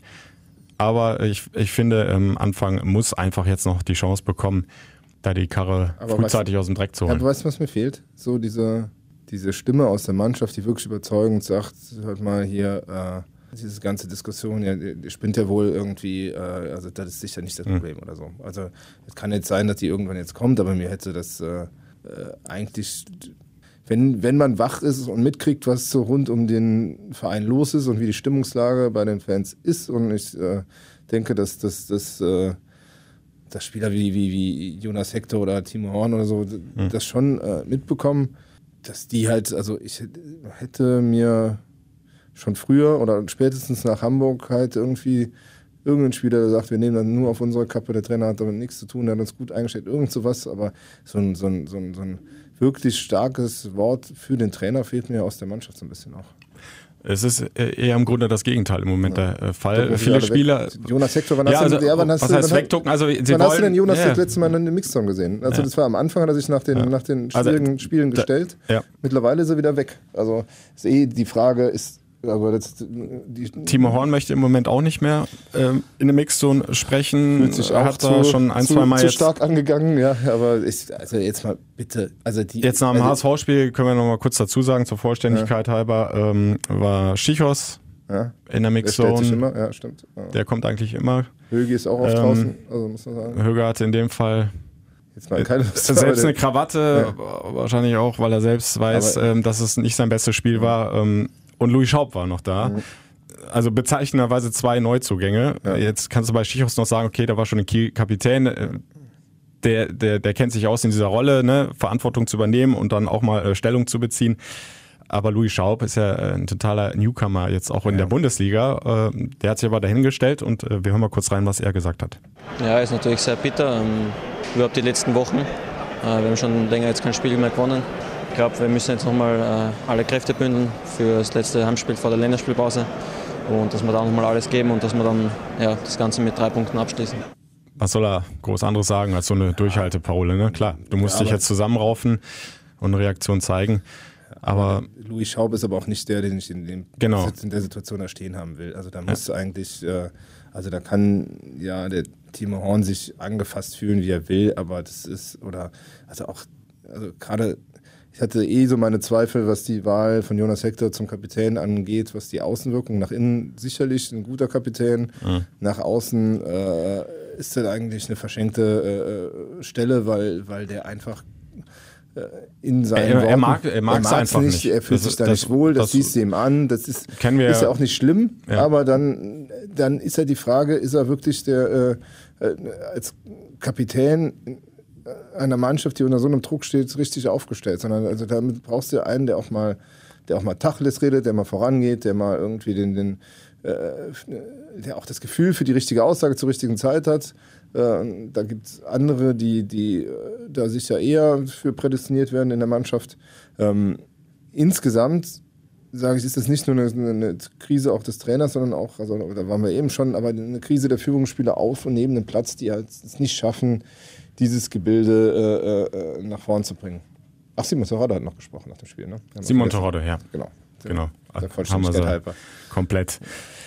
Aber ich, ich finde, ähm, Anfang muss einfach jetzt noch die Chance bekommen, da die Karre aber frühzeitig was, aus dem Dreck zu holen. Aber weißt du, was mir fehlt? So diese, diese Stimme aus der Mannschaft, die wirklich überzeugend sagt, hört mal hier, äh, diese ganze Diskussion, ja, die spinnt ja wohl irgendwie, äh, also das ist sicher nicht das Problem mhm. oder so. Also es kann jetzt sein, dass die irgendwann jetzt kommt, aber mir hätte das äh, äh, eigentlich... Wenn, wenn man wach ist und mitkriegt, was so rund um den Verein los ist und wie die Stimmungslage bei den Fans ist, und ich äh, denke, dass, dass, dass, äh, dass Spieler wie, wie, wie Jonas Hector oder Timo Horn oder so mhm. das schon äh, mitbekommen, dass die halt, also ich hätte mir schon früher oder spätestens nach Hamburg halt irgendwie irgendein Spieler, der sagt, wir nehmen dann nur auf unsere Kappe, der Trainer hat damit nichts zu tun, der hat uns gut eingestellt, irgend sowas, aber so ein, so ein, so ein, so ein wirklich starkes Wort für den Trainer fehlt mir aus der Mannschaft so ein bisschen auch. Es ist eher im Grunde das Gegenteil im Moment ja. der Fall. Viele Spieler... Weg. Jonas Hector, wann hast, ja, also, du, ja, wann hast, was du, heißt wann, wegducken? Also, wann wollen, hast du denn Jonas ja. das letzte Mal in den Mixzone gesehen? Also ja. das war am Anfang, hat er sich nach den, ja. nach den schwierigen also, Spielen gestellt. Ja. Mittlerweile ist er wieder weg. Also ist eh die Frage, ist Aber das, die, Timo Horn möchte im Moment auch nicht mehr ähm, in der Mixzone sprechen. Fühlt sich auch hat zu, er schon ein, zu, zwei Mal zu jetzt stark angegangen, ja. Aber ich, also jetzt mal bitte. Also die, Jetzt nach dem also, H S V-Spiel können wir noch mal kurz dazu sagen, zur Vollständigkeit ja. halber, ähm, war Schichos ja. in der Mixzone. Der stellt sich immer, ja, stimmt. Ja. Der kommt eigentlich immer. Högi ist auch oft ähm, draußen, also muss man sagen. Höger hatte in dem Fall jetzt mal keine Lust, selbst eine Krawatte, ja. wahrscheinlich auch, weil er selbst weiß, aber, ähm, dass es nicht sein bestes Spiel ja. war. Ähm, und Louis Schaub war noch da. Mhm. Also bezeichnenderweise zwei Neuzugänge. Ja. Jetzt kannst du bei Schichos noch sagen, okay, da war schon ein Kiel-Kapitän. Der, der, der kennt sich aus in dieser Rolle, ne? Verantwortung zu übernehmen und dann auch mal äh, Stellung zu beziehen. Aber Louis Schaub ist ja ein totaler Newcomer jetzt auch in ja. der Bundesliga. Äh, der hat sich aber dahingestellt und äh, wir hören mal kurz rein, was er gesagt hat. Ja, ist natürlich sehr bitter. Ähm, überhaupt die letzten Wochen. Äh, wir haben schon länger jetzt kein Spiel mehr gewonnen. Ich glaube, wir müssen jetzt nochmal äh, alle Kräfte bündeln für das letzte Heimspiel vor der Länderspielpause. Und dass wir da nochmal alles geben und dass wir dann ja, das Ganze mit drei Punkten abschließen. Was soll er groß anderes sagen als so eine Durchhalteparole? Ne? Klar, du musst ja, dich jetzt zusammenraufen und eine Reaktion zeigen. Aber Louis Schaub ist aber auch nicht der, den ich in, dem, genau. in der Situation da stehen haben will. Also da muss ja. eigentlich, äh, also da kann ja der Timo Horn sich angefasst fühlen, wie er will, aber das ist, oder, also auch, also gerade, ich hatte eh so meine Zweifel, was die Wahl von Jonas Hector zum Kapitän angeht, was die Außenwirkung. Nach innen sicherlich ein guter Kapitän, mhm. nach außen äh, ist das eigentlich eine verschenkte äh, Stelle, weil, weil der einfach äh, in seinen er, Worten, er mag er mag es einfach nicht, nicht. Er fühlt das, sich da das, nicht wohl, das, das siehst du ihm an, das ist, wir, ist ja auch nicht schlimm, ja. aber dann, dann ist ja die Frage, ist er wirklich der äh, äh, als Kapitän einer Mannschaft, die unter so einem Druck steht, richtig aufgestellt, sondern also damit brauchst du einen, der auch mal, der auch mal Tacheles redet, der mal vorangeht, der mal irgendwie den, den äh, der auch das Gefühl für die richtige Aussage zur richtigen Zeit hat. Äh, da gibt es andere, die, die äh, da sicher eher für prädestiniert werden in der Mannschaft. Ähm, insgesamt sage ich, ist das nicht nur eine, eine Krise auch des Trainers, sondern auch, also da waren wir eben schon, aber eine Krise der Führungsspieler auf und neben dem Platz, die halt es nicht schaffen, dieses Gebilde äh, äh, nach vorn zu bringen. Ach, Simon Terodde hat noch gesprochen nach dem Spiel, ne? Simon Terodde, ja. Genau. Genau. Der Vollständigkeit halber. Komplett.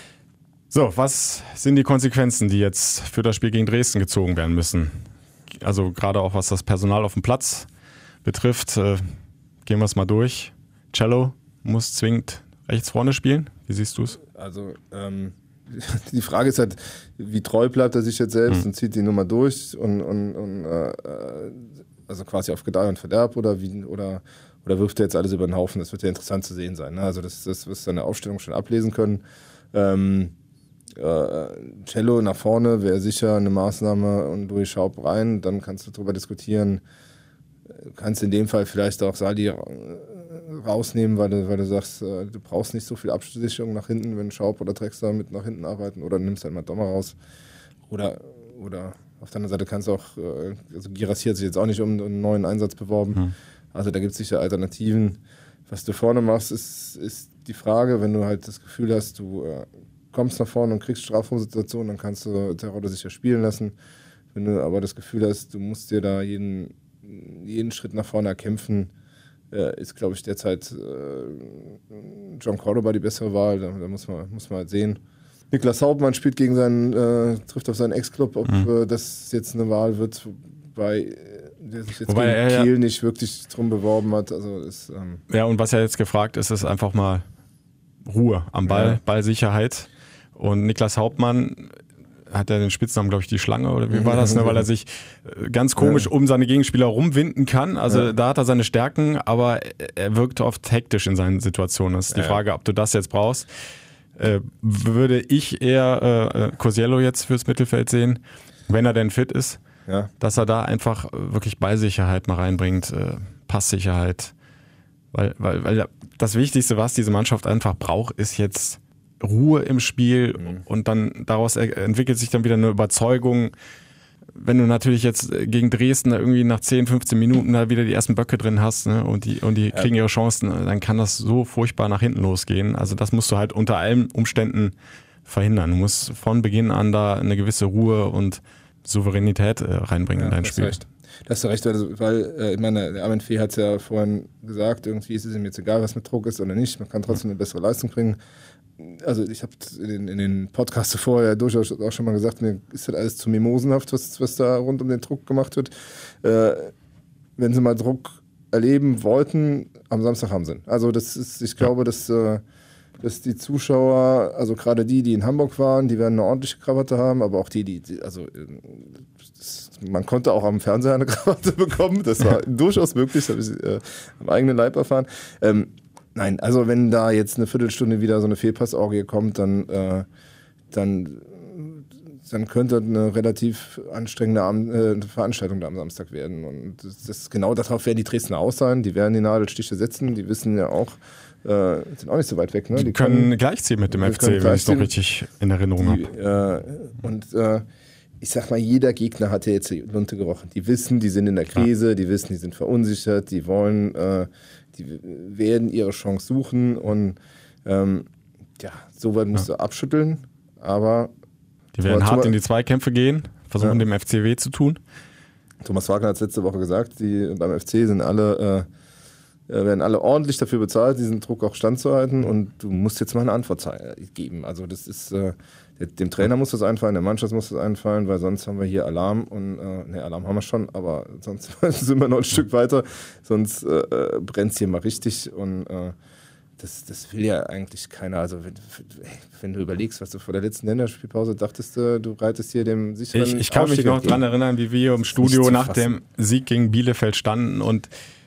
So, was sind die Konsequenzen, die jetzt für das Spiel gegen Dresden gezogen werden müssen? Also gerade auch was das Personal auf dem Platz betrifft, äh, gehen wir es mal durch. Cello muss zwingend rechts vorne spielen. Wie siehst du es? Also ähm die Frage ist halt, wie treu bleibt er sich jetzt selbst mhm. und zieht die Nummer durch und, und, und äh, also quasi auf Gedeih und Verderb oder wie oder, oder wirft er jetzt alles über den Haufen? Das wird ja interessant zu sehen sein. Ne? Also das, das wirst du in der Aufstellung schon ablesen können. Ähm, äh, Cello nach vorne wäre sicher eine Maßnahme und Louis Schaub rein, dann kannst du darüber diskutieren. Du kannst in dem Fall vielleicht auch Sali rausnehmen, weil du, weil du sagst, du brauchst nicht so viel Absicherung nach hinten, wenn Schaub oder Drexler mit nach hinten arbeiten, oder du nimmst halt mal Dommer raus. Oder, oder auf der anderen Seite kannst du auch, also Girassi hat sich jetzt auch nicht um einen neuen Einsatz beworben. Mhm. Also da gibt es sicher Alternativen. Was du vorne machst, ist, ist die Frage, wenn du halt das Gefühl hast, du äh, kommst nach vorne und kriegst Strafraumsituationen, dann kannst du Terodde sicher spielen lassen. Wenn du aber das Gefühl hast, du musst dir da jeden, jeden Schritt nach vorne erkämpfen, äh, ist, glaube ich, derzeit äh, John Cordoba die bessere Wahl. Da, da muss man, muss man halt sehen. Niklas Hauptmann spielt gegen seinen, äh, trifft auf seinen Ex-Club, ob mhm. äh, das jetzt eine Wahl wird, wobei der sich jetzt Wobei gegen er, Kiel ja, nicht wirklich drum beworben hat. Also ist, ähm ja, und was er jetzt gefragt ist, ist einfach mal Ruhe am Ball, ja. Ballsicherheit. Und Niklas Hauptmann hat ja den Spitznamen, glaube ich, die Schlange, oder wie war das, ne? Weil er sich ganz komisch ja. um seine Gegenspieler rumwinden kann. Also ja. da hat er seine Stärken, aber er wirkt oft hektisch in seinen Situationen. Das ist die ja. Frage, ob du das jetzt brauchst. Äh, würde ich eher äh, Cosiello jetzt fürs Mittelfeld sehen, wenn er denn fit ist, ja. dass er da einfach wirklich Ballsicherheit mal reinbringt, äh, Passsicherheit. Weil, weil, weil das Wichtigste, was diese Mannschaft einfach braucht, ist jetzt Ruhe im Spiel, mhm. und dann daraus entwickelt sich dann wieder eine Überzeugung. Wenn du natürlich jetzt gegen Dresden da irgendwie nach zehn, fünfzehn Minuten da wieder die ersten Böcke drin hast, ne, und die, und die ja. kriegen ihre Chancen, dann kann das so furchtbar nach hinten losgehen. Also das musst du halt unter allen Umständen verhindern. Du musst von Beginn an da eine gewisse Ruhe und Souveränität äh, reinbringen ja, in dein Spiel. Recht. Da hast du recht, weil, weil äh, ich meine, der Armin Fee hat es ja vorhin gesagt, irgendwie ist es ihm jetzt egal, was mit Druck ist oder nicht, man kann trotzdem eine bessere Leistung bringen. Also ich habe in, in den Podcasts vorher durchaus auch schon mal gesagt, mir ist das alles zu mimosenhaft, was, was da rund um den Druck gemacht wird. Äh, wenn sie mal Druck erleben wollten, am Samstag haben sie ihn. Also das ist, ich glaube, dass, äh, dass die Zuschauer, also gerade die, die in Hamburg waren, die werden eine ordentliche Krawatte haben, aber auch die, die, die also das, man konnte auch am Fernseher eine Krawatte bekommen, das war durchaus möglich, das habe ich äh, am eigenen Leib erfahren. Ähm, nein, also wenn da jetzt eine Viertelstunde wieder so eine Fehlpassorgie kommt, dann, äh, dann dann könnte eine relativ anstrengende Abend, äh, Veranstaltung da am Samstag werden. Und das, das, genau darauf werden die Dresdner auch sein. Die werden die Nadelstiche setzen. Die wissen ja auch, äh, sind auch nicht so weit weg. Ne? Die, die können, können gleichziehen mit dem F C, wenn ich es noch richtig in Erinnerung habe. Äh, und äh, ich sag mal, jeder Gegner hat ja jetzt die Lunte gerochen. Die wissen, die sind in der Krise, ja. Die wissen, die sind verunsichert, die wollen, äh, die werden ihre Chance suchen. Und ähm, ja, so weit musst ja. du abschütteln. Aber die werden hart in die Zweikämpfe gehen, versuchen ja. dem F C weh zu tun. Thomas Wagner hat es letzte Woche gesagt, die beim F C sind alle, äh, werden alle ordentlich dafür bezahlt, diesen Druck auch standzuhalten, und du musst jetzt mal eine Antwort geben. Also das ist, äh, dem Trainer muss das einfallen, der Mannschaft muss das einfallen, weil sonst haben wir hier Alarm und, äh, ne, Alarm haben wir schon, aber sonst sind wir noch ein Stück weiter, sonst äh, brennt es hier mal richtig, und äh, Das, das will ja eigentlich keiner. Also wenn, wenn du überlegst, was du vor der letzten Länderspielpause dachtest, du, du reitest hier dem sicheren Ich, ich kann mich noch daran erinnern, wie wir im Studio nach dem Sieg gegen Bielefeld standen, und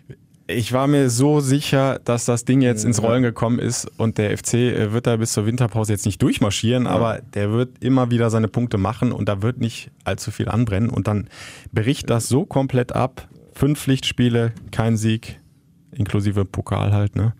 ich war mir so sicher, dass das Ding jetzt ins Rollen gekommen ist, und der F C wird da bis zur Winterpause jetzt nicht durchmarschieren, ja. aber der wird immer wieder seine Punkte machen, und da wird nicht allzu viel anbrennen, und dann bricht das so komplett ab. Fünf Pflichtspiele, kein Sieg, inklusive Pokal halt, ne?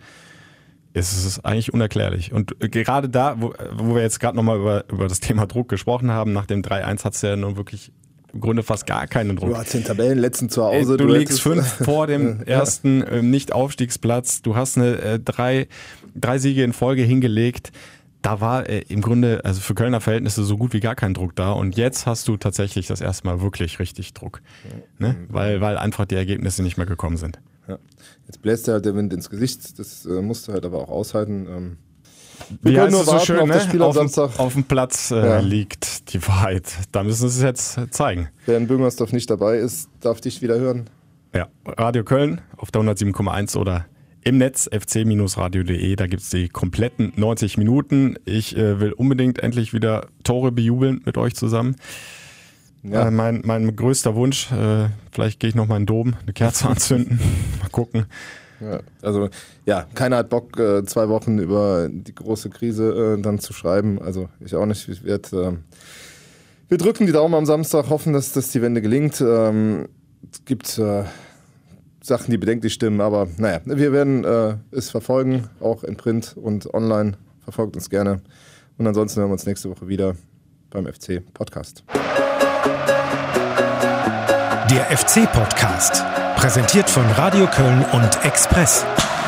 Es ist eigentlich unerklärlich. Und gerade da, wo, wo wir jetzt gerade nochmal über, über das Thema Druck gesprochen haben, nach dem drei eins hat es ja nun wirklich im Grunde fast gar keinen Druck. Du hast den Tabellenletzten zu Hause. Ey, du, du liegst fünf vor dem ersten ja. ähm, Nicht-Aufstiegsplatz. Du hast eine äh, drei, drei Siege in Folge hingelegt. Da war äh, im Grunde, also für Kölner Verhältnisse, so gut wie gar kein Druck da. Und jetzt hast du tatsächlich das erste Mal wirklich richtig Druck. Ja. Ne? Weil, weil einfach die Ergebnisse nicht mehr gekommen sind. Ja. Jetzt bläst dir halt der Wind ins Gesicht, das äh, musst du halt aber auch aushalten. Ähm, wir Wie können nur warten, so schön, auf das Spiel ne? am Samstag. Auf dem Platz äh, ja. liegt die Wahrheit. Da müssen wir es jetzt zeigen. Wer in Büngersdorf nicht dabei ist, darf dich wieder hören. Ja, Radio Köln auf der hundertsieben Komma eins oder im Netz f c Bindestrich radio punkt de. Da gibt es die kompletten neunzig Minuten. Ich äh, will unbedingt endlich wieder Tore bejubeln mit euch zusammen. Ja. Äh, mein, mein größter Wunsch, äh, vielleicht gehe ich noch mal in den Dom, eine Kerze anzünden, mal gucken. Ja, also ja, keiner hat Bock, äh, zwei Wochen über die große Krise äh, dann zu schreiben, also ich auch nicht. Ich werd, äh, wir drücken die Daumen am Samstag, hoffen, dass, dass die Wende gelingt. Ähm, es gibt äh, Sachen, die bedenklich stimmen, aber naja, wir werden äh, es verfolgen, auch in Print und online. Verfolgt uns gerne. Und ansonsten hören wir uns nächste Woche wieder beim F C-Podcast. Der F C-Podcast, präsentiert von Radio Köln und Express.